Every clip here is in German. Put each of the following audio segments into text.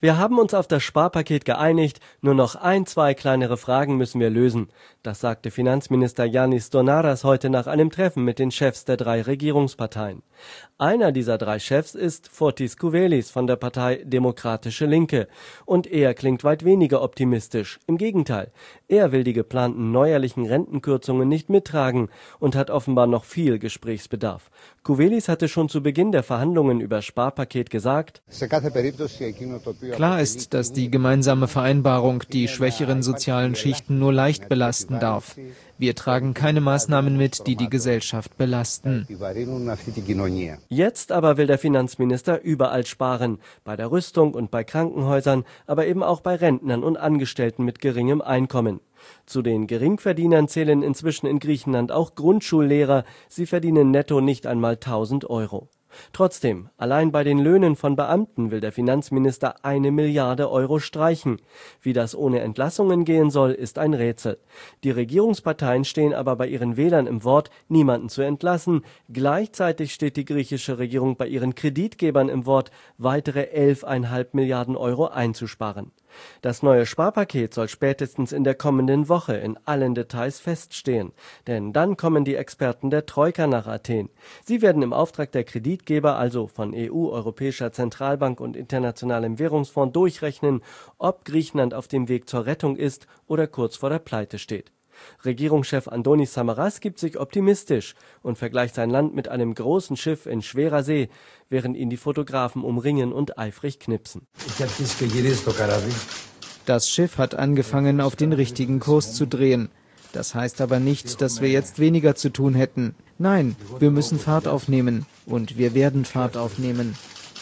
Wir haben uns auf das Sparpaket geeinigt, nur noch zwei kleinere Fragen müssen wir lösen. Das sagte Finanzminister Yannis Donaras heute nach einem Treffen mit den Chefs der 3 Regierungsparteien. Einer dieser 3 Chefs ist Fotis Kouvelis von der Partei Demokratische Linke. Und er klingt weit weniger optimistisch. Im Gegenteil, er will die geplanten neuerlichen Rentenkürzungen nicht mittragen und hat offenbar noch viel Gesprächsbedarf. Kouvelis hatte schon zu Beginn der Verhandlungen über Sparpaket gesagt: Klar ist, dass die gemeinsame Vereinbarung die schwächeren sozialen Schichten nur leicht belasten darf. Wir tragen keine Maßnahmen mit, die die Gesellschaft belasten. Jetzt aber will der Finanzminister überall sparen, bei der Rüstung und bei Krankenhäusern, aber eben auch bei Rentnern und Angestellten mit geringem Einkommen. Zu den Geringverdienern zählen inzwischen in Griechenland auch Grundschullehrer, sie verdienen netto nicht einmal 1.000 Euro. Trotzdem, allein bei den Löhnen von Beamten will der Finanzminister 1 Milliarde Euro streichen. Wie das ohne Entlassungen gehen soll, ist ein Rätsel. Die Regierungsparteien stehen aber bei ihren Wählern im Wort, niemanden zu entlassen. Gleichzeitig steht die griechische Regierung bei ihren Kreditgebern im Wort, weitere 11,5 Milliarden Euro einzusparen. Das neue Sparpaket soll spätestens in der kommenden Woche in allen Details feststehen. Denn dann kommen die Experten der Troika nach Athen. Sie werden im Auftrag der Kreditgeber, also von EU, Europäischer Zentralbank und Internationalem Währungsfonds, durchrechnen, ob Griechenland auf dem Weg zur Rettung ist oder kurz vor der Pleite steht. Regierungschef Antonis Samaras gibt sich optimistisch und vergleicht sein Land mit einem großen Schiff in schwerer See, während ihn die Fotografen umringen und eifrig knipsen. Das Schiff hat angefangen, auf den richtigen Kurs zu drehen. Das heißt aber nicht, dass wir jetzt weniger zu tun hätten. Nein, wir müssen Fahrt aufnehmen und wir werden Fahrt aufnehmen.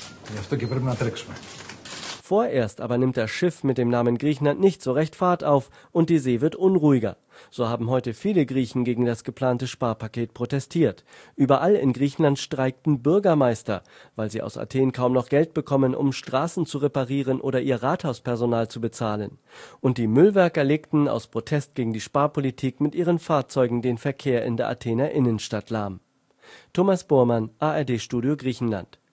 Vorerst aber nimmt das Schiff mit dem Namen Griechenland nicht so recht Fahrt auf und die See wird unruhiger. So haben heute viele Griechen gegen das geplante Sparpaket protestiert. Überall in Griechenland streikten Bürgermeister, weil sie aus Athen kaum noch Geld bekommen, um Straßen zu reparieren oder ihr Rathauspersonal zu bezahlen. Und die Müllwerker legten aus Protest gegen die Sparpolitik mit ihren Fahrzeugen den Verkehr in der Athener Innenstadt lahm. Thomas Bormann, ARD Studio Griechenland.